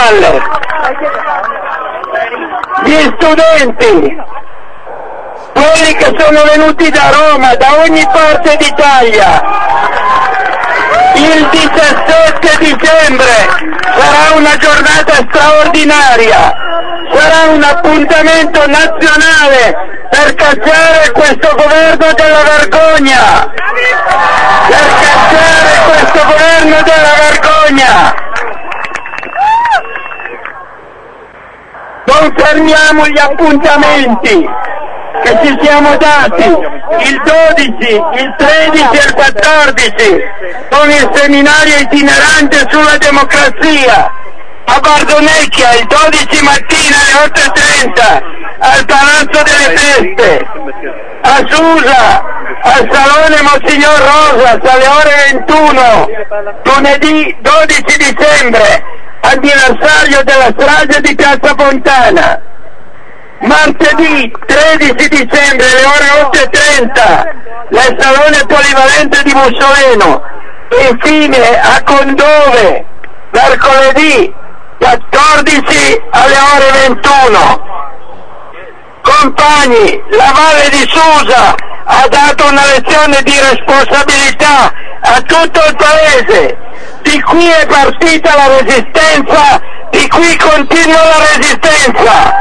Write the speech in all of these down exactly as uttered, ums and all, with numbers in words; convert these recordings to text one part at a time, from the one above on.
spalle. Gli studenti, quelli che sono venuti da Roma, da ogni parte d'Italia, il diciassette dicembre sarà una giornata straordinaria, sarà un appuntamento nazionale per cacciare questo governo della vergogna, per cacciare questo governo della vergogna. Confermiamo gli appuntamenti che ci siamo dati, il dodici, il tredici e il quattordici, con il seminario itinerante sulla democrazia a Bardonecchia, il dodici mattina alle otto e trenta al Palazzo delle Feste, a Susa, al Salone Monsignor Rosas alle ore ventuno, lunedì dodici dicembre, anniversario della strage di Piazza Fontana. Martedì tredici dicembre alle ore otto e trenta nel Salone Polivalente di Mussoleno, e infine a Condove mercoledì quattordici alle ore ventuno. Compagni, la Valle di Susa ha dato una lezione di responsabilità a tutto il paese. Di qui è partita la resistenza, di qui continua la resistenza.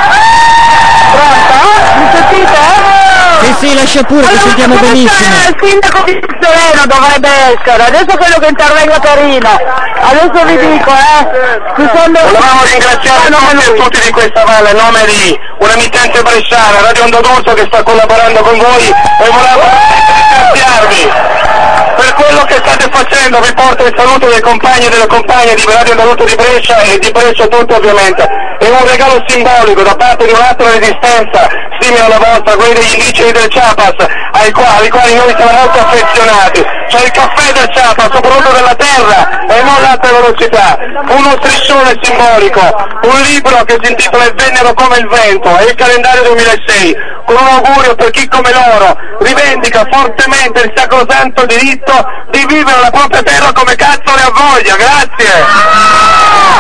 Pronto? Mi sentite? Sì, sì, lascia pure, allora, ti sentiamo benissimo. Il sindaco di Sereno dovrebbe essere, adesso credo che intervenga Torino. Adesso vi dico, eh, ci sono... Volevamo ringraziare tutti e tutti di questa valle a nome di un'emittente bresciana, Radio Onda d'Urso, che sta collaborando con voi, e volevo ringraziarvi per quello che state facendo. Vi porto il saluto dei compagni e delle compagne di Radio Onda d'Urso di Brescia e di Brescia tutto, ovviamente. È un regalo simbolico da parte di un'altra resistenza simile alla vostra, quelli degli indigeni del Chiapas, ai quali, ai quali noi siamo molto affezionati. C'è il caffè del Chiapas, soprattutto della terra e non l'alta velocità, uno striscione simbolico, un libro che si intitola Il Vennero come il vento e il calendario duemilasei, con un augurio per chi come loro rivendica fortemente il sacrosanto diritto di vivere la propria terra come cazzo ne ha voglia. Grazie.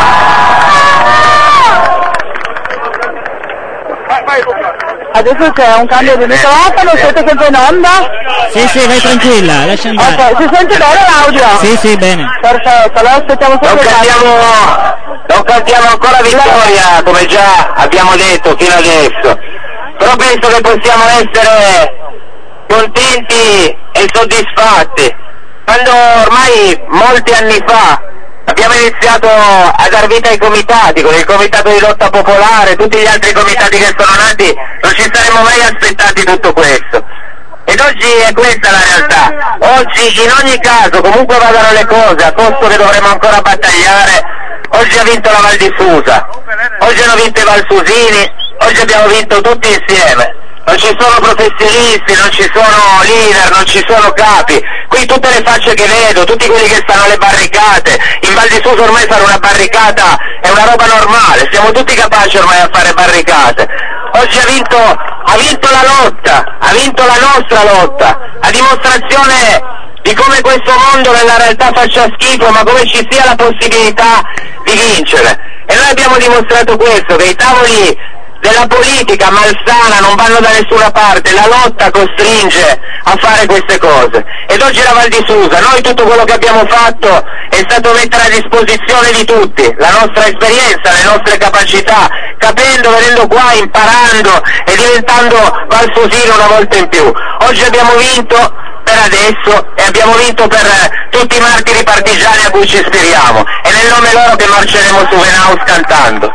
Adesso c'è un cambio di microfono, siete sempre in onda? Sì, sì, vai tranquilla, lascia andare. Ok, si sente bene l'audio? Sì, sì, bene. Perfetto, allora aspettiamo solo non cantiamo, non cantiamo ancora vittoria, come già abbiamo detto fino adesso, però penso che possiamo essere contenti e soddisfatti. Quando ormai molti anni fa abbiamo iniziato a dar vita ai comitati, con il comitato di lotta popolare, tutti gli altri comitati che sono nati, non ci saremmo mai aspettati tutto questo. Ed oggi è questa la realtà. Oggi in ogni caso, comunque vadano le cose, a costo che dovremo ancora battagliare, oggi ha vinto la Val di Susa, oggi hanno vinto i Valsusini, oggi abbiamo vinto tutti insieme. Non ci sono professionisti, non ci sono leader, non ci sono capi. Qui tutte le facce che vedo, tutti quelli che stanno alle barricate, in Val di Susa ormai fare una barricata è una roba normale, siamo tutti capaci ormai a fare barricate. Oggi ha vinto, ha vinto la lotta, ha vinto la nostra lotta, a dimostrazione di come questo mondo nella realtà faccia schifo, ma come ci sia la possibilità di vincere. E noi abbiamo dimostrato questo, che i tavoli della politica malsana non vanno da nessuna parte, la lotta costringe a fare queste cose. Ed oggi la Val di Susa, noi tutto quello che abbiamo fatto è stato mettere a disposizione di tutti, la nostra esperienza, le nostre capacità, capendo, venendo qua, imparando e diventando valsusino una volta in più. Oggi abbiamo vinto per adesso e abbiamo vinto per tutti i martiri partigiani a cui ci ispiriamo, e nel nome loro che marceremo su Venaus cantando.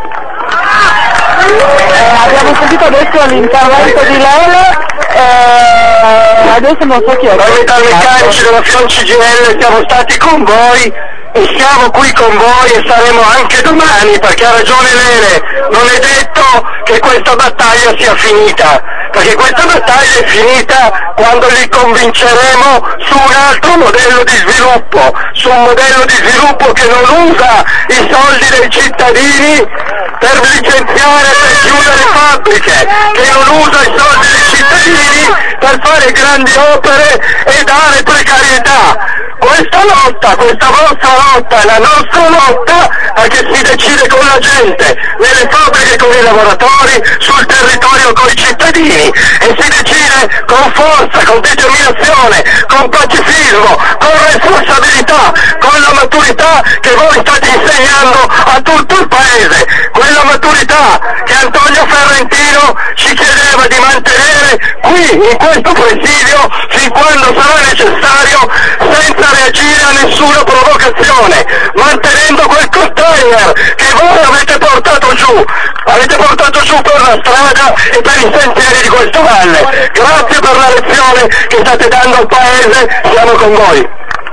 Eh, abbiamo sentito adesso l'intervento di Lele, eh, adesso non so chi è. Noi metalmeccanici della Fion C G I L siamo stati con voi e siamo qui con voi e saremo anche domani, perché ha ragione Lele, non è detto che questa battaglia sia finita, perché questa battaglia è finita quando li convinceremo su un altro modello di sviluppo, su un modello di sviluppo che non usa i soldi dei cittadini per licenziare, per chiudere fabbriche, che non usa i soldi dei cittadini per fare grandi opere e dare precarietà. Questa lotta, questa vostra lotta è la nostra lotta, perché si decide con la gente, nelle fabbriche con i lavoratori, sul territorio con i cittadini, e si decide con forza, con determinazione, con pacifismo, con responsabilità, con la maturità che voi state insegnando a tutto il paese, quella maturità che Antonio Ferrentino ci chiedeva di mantenere qui in questo presidio fin quando sarà necessario, senza reagire a nessuna provocazione, mantenendo quel container che voi avete portato giù, avete portato giù per la strada e per i sentieri di questo valle. Grazie per la lezione che state dando al paese, siamo con voi.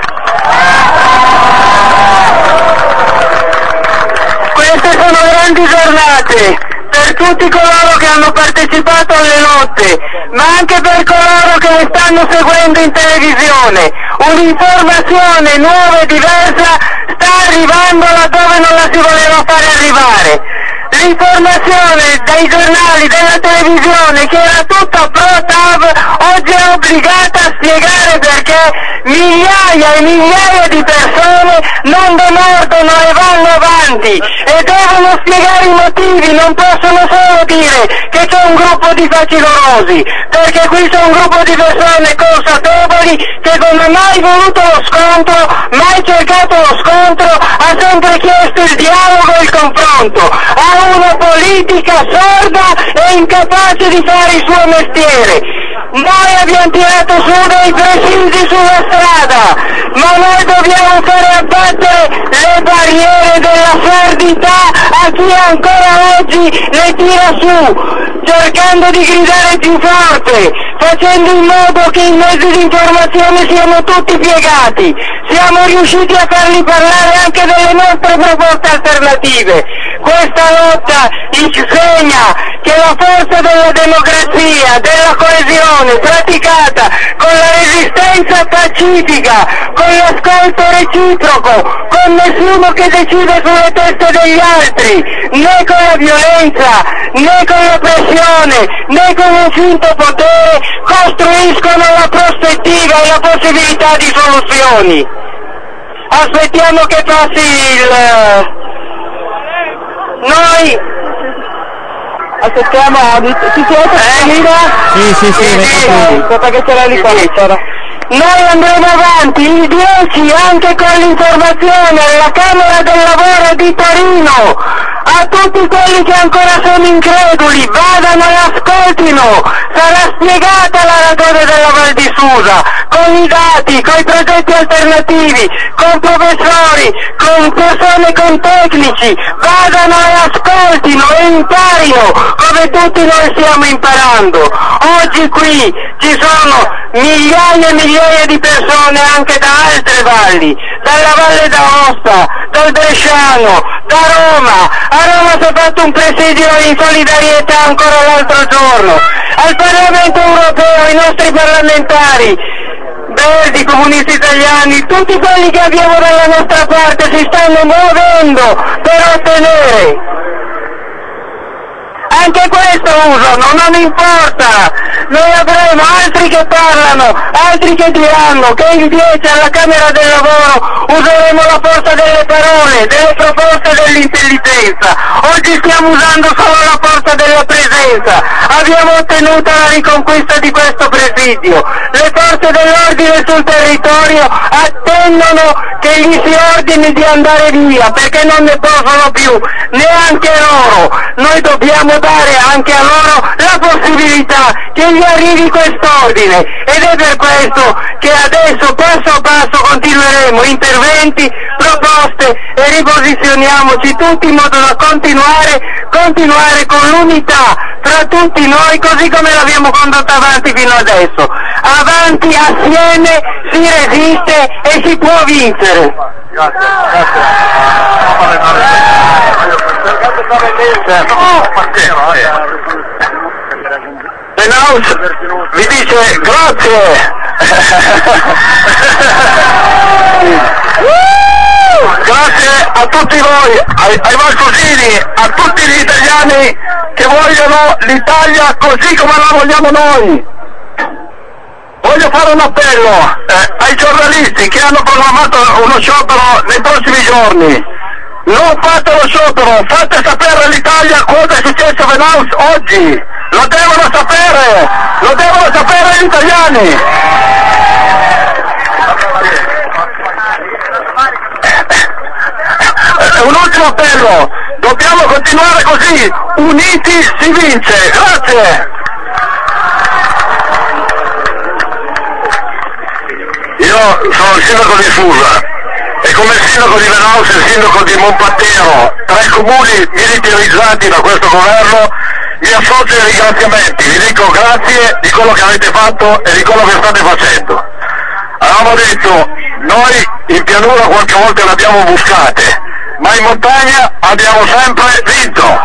Queste sono grandi giornate per tutti coloro che hanno partecipato alle lotte, ma anche per coloro che le stanno seguendo in televisione. Un'informazione nuova e diversa sta arrivando laddove non la si voleva fare arrivare. L'informazione dai giornali, della televisione, che era tutta pro-T A V, oggi è obbligata a spiegare perché migliaia e migliaia di persone non demordono e vanno avanti, e devono spiegare i motivi, non possono solo dire che c'è un gruppo di facilosi, perché qui c'è un gruppo di persone consapevoli che non ha mai voluto lo scontro, mai cercato lo scontro, ha sempre chiesto il dialogo e il confronto, ha una politica sorda e incapace di fare il suo mestiere. Noi abbiamo tirato su dei presidi sulla strada, ma noi dobbiamo fare abbattere le barriere della sordità a chi ancora oggi le tira su, cercando di gridare più forte, facendo in modo che i mezzi di informazione siano tutti piegati. Siamo riusciti a farli parlare anche delle nostre proposte alternative. Questa lotta insegna che la forza della democrazia, della coesione praticata con la resistenza pacifica, con l'ascolto reciproco, con nessuno che decide sulle teste degli altri, né con la violenza, né con la pressione, né con un finto potere, costruiscono la prospettiva e la possibilità di soluzioni. Aspettiamo che passi il... Noi aspettiamo, ci siete eh? Sì, sì, sì, sì, sì, perché c'era l'elicottero. Noi andremo avanti il dieci anche con l'informazione alla Camera del Lavoro di Torino. A tutti quelli che ancora sono increduli, vadano e ascoltino, sarà spiegata la ragione della Val di Susa, con i dati, con i progetti alternativi, con professori, con persone, con tecnici, vadano e ascoltino e imparino, come tutti noi stiamo imparando. Oggi qui ci sono migliaia e migliaia di persone anche da altre valli, dalla Valle d'Aosta, dal Bresciano, da Roma. A Roma si è fatto un presidio in solidarietà ancora l'altro giorno. Al Parlamento europeo i nostri parlamentari, Verdi, Comunisti Italiani, tutti quelli che abbiamo dalla nostra parte si stanno muovendo per ottenere. Anche questo usano, non importa, noi avremo altri che parlano, altri che diranno che il dieci alla Camera del Lavoro useremo la forza delle parole, delle proposte e dell'intelligenza. Oggi stiamo usando solo la forza della presenza, abbiamo ottenuto la riconquista di questo presidio, le forze dell'ordine sul territorio attendono che gli si ordini di andare via perché non ne possono più, neanche loro. Noi dobbiamo dare anche a loro la possibilità che gli arrivi quest'ordine, ed è per questo che adesso passo a passo continueremo interventi, proposte e riposizioniamoci tutti in modo da continuare, continuare con l'unità tra tutti noi così come l'abbiamo condotta avanti fino adesso. Avanti assieme si resiste e si può vincere. Grazie, Benaus vi dice grazie. Grazie a tutti voi, ai, ai Valcosini, a tutti gli italiani che vogliono l'Italia così come la vogliamo noi. Voglio fare un appello eh, ai giornalisti che hanno programmato uno sciopero nei prossimi giorni. Non fatelo lo sciopero, fate sapere all'Italia cosa è successo a Venaus oggi, lo devono sapere, lo devono sapere gli italiani. Un ultimo appello, dobbiamo continuare così, uniti si vince, grazie. Io sono il sindaco di Susa e come sindaco di Venaus e il sindaco di Monpattero, tre comuni militarizzati da questo governo, vi associo ai ringraziamenti, vi dico grazie di quello che avete fatto e di quello che state facendo. Avevamo detto, noi in pianura qualche volta le abbiamo buscate, ma in montagna abbiamo sempre vinto.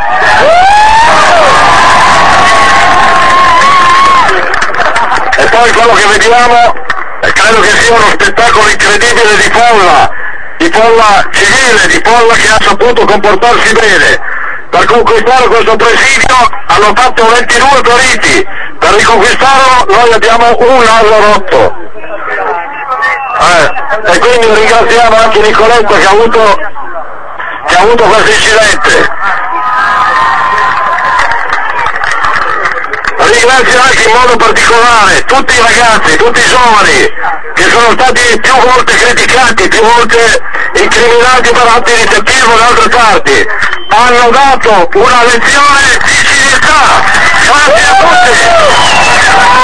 E poi quello che vediamo, e credo che sia uno spettacolo incredibile di folla, di folla civile, di folla che ha saputo comportarsi bene. Per conquistare questo presidio hanno fatto ventidue feriti, per riconquistarlo noi abbiamo un naso rotto. Eh, e quindi ringraziamo anche Nicoletta che ha avuto, che ha avuto questo incidente. Ringrazio anche in modo particolare tutti i ragazzi, tutti i giovani che sono stati più volte criticati, più volte incriminati per atti di teppismo da altre parti. Hanno dato una lezione di civiltà. Grazie a tutti.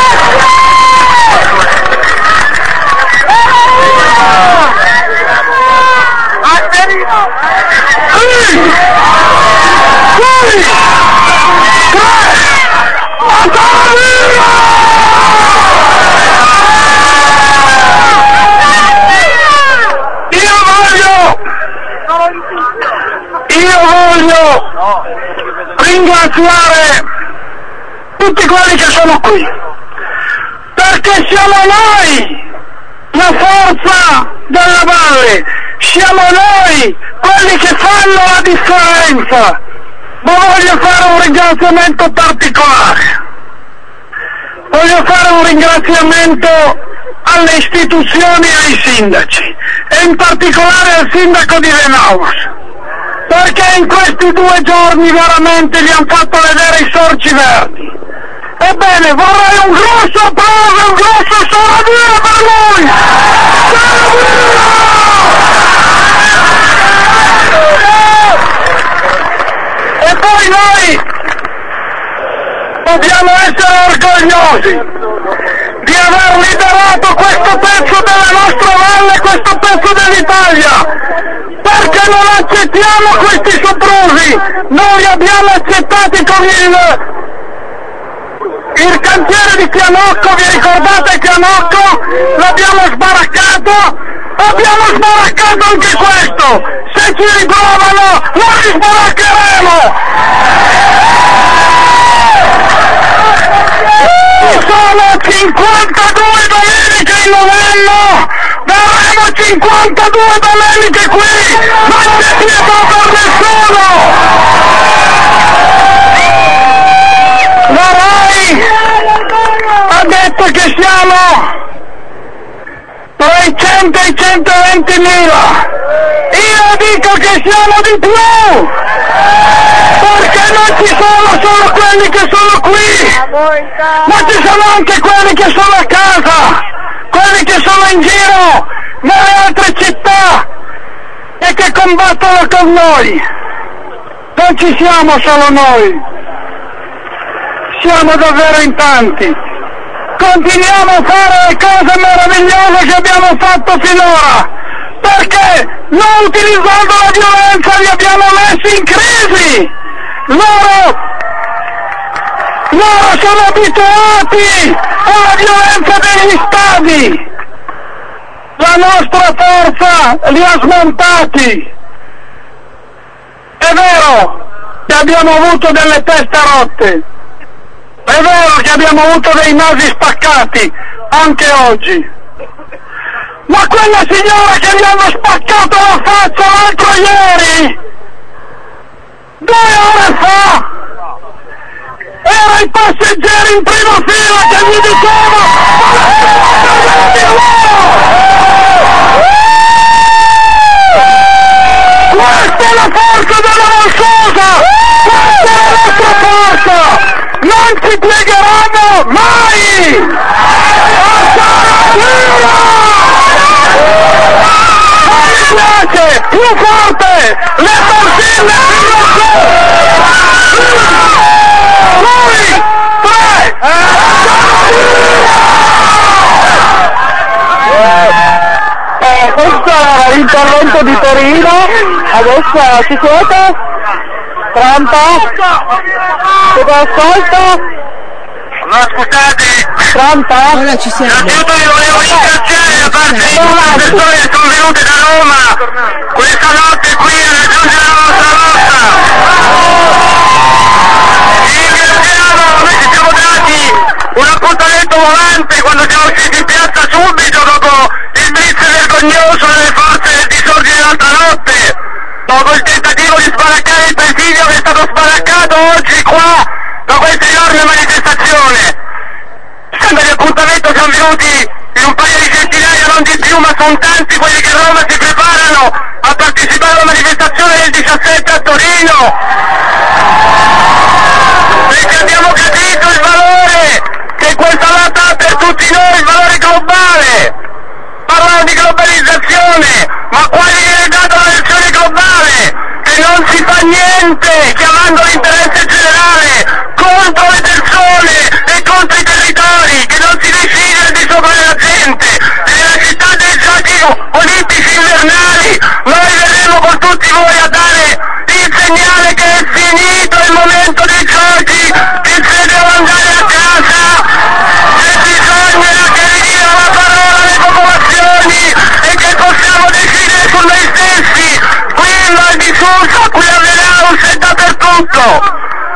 Io voglio, io voglio ringraziare tutti quelli che sono qui, perché siamo noi la forza della valle, siamo noi quelli che fanno la differenza. Ma voglio fare un ringraziamento particolare, voglio fare un ringraziamento alle istituzioni e ai sindaci, e in particolare al sindaco di Venaus, perché in questi due giorni veramente gli hanno fatto vedere i sorci verdi. Ebbene, vorrei un grosso applauso, un grosso sopravvivere per lui! E poi noi dobbiamo essere orgogliosi di aver liberato questo pezzo della nostra valle, questo pezzo dell'Italia, perché non accettiamo questi soprusi. Noi abbiamo accettati con il, il cantiere di Pianocco, vi ricordate Pianocco? L'abbiamo sbaraccato, abbiamo sbaraccato anche questo, se ci riprovano lo risbaraccheremo! Ci sono cinquantadue domeniche in Novello, daremo cinquantadue domeniche qui, non c'è pietà per nessuno! La RAI ha detto che siamo tra i cento e i centoventimila, io dico che siamo di più, perché non ci sono solo quelli che sono qui, ma ci sono anche quelli che sono a casa, quelli che sono in giro nelle altre città e che combattono con noi. Non ci siamo solo noi, siamo davvero in tanti. Continuiamo a fare le cose meravigliose che abbiamo fatto finora, perché non utilizzando la violenza li abbiamo messi in crisi. Loro, loro sono abituati alla violenza degli stadi. La nostra forza li ha smontati. È vero che abbiamo avuto delle teste rotte. È vero che abbiamo avuto dei nasi spaccati, anche oggi. Ma quella signora che gli hanno spaccato la faccia l'altro ieri, due ore fa, era i passeggeri in prima fila che gli dicevano questa è la forza della Eh, questo era l'intervento di Torino, adesso ci siete? Pronto? Siete ascolto? No, scusate, Pronto? Ora ci siamo. innanzitutto vi volevo ringraziare da parte di tutte le persone che sono venute da Roma questa notte qui a raggiungere la nostra lotta. Vi ringraziamo, noi ci siamo dati un appuntamento volante quando siamo usciti in piazza subito dopo il blitz vergognoso delle forze del disordine l'altra notte, dopo il tentativo di sbaraccare il presidio che è stato sbaraccato oggi qua da questa enorme manifestazione. Sembra di appuntamento siamo venuti in un paio di centinaia, non di più, ma sono tanti quelli che a Roma si preparano a partecipare alla manifestazione del diciassette a Torino, perché abbiamo capito il valore che questa lotta ha per tutti noi, il valore globale. Parlano di globalizzazione, ma quale viene data la versione globale? Che non si fa niente chiamando l'interesse generale contro le persone e contro i territori, che non si decide al di sopra della gente. E nella città dei giochi olimpici invernali noi verremo con tutti voi a dare il segnale che è finito il momento dei giochi, che se ne devo andare a casa, che bisogna che ridino la parola alle popolazioni e che possiamo decidere su noi stessi. Qui in Val di Susa, qui a Venaus e dappertutto.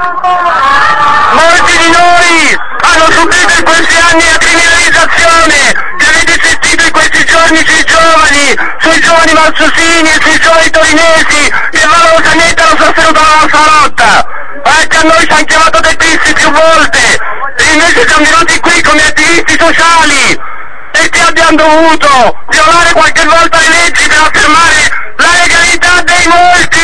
Molti di noi hanno subito in questi anni la criminalizzazione che avete sentito in questi giorni sui giovani, sui giovani valsusini e sui giovani torinesi che valorosamente hanno sostenuto la nostra lotta. Anche a noi ci hanno chiamato teppisti più volte e invece siamo venuti qui come attivisti sociali e che abbiamo dovuto violare qualche volta le leggi per affermare la legalità dei molti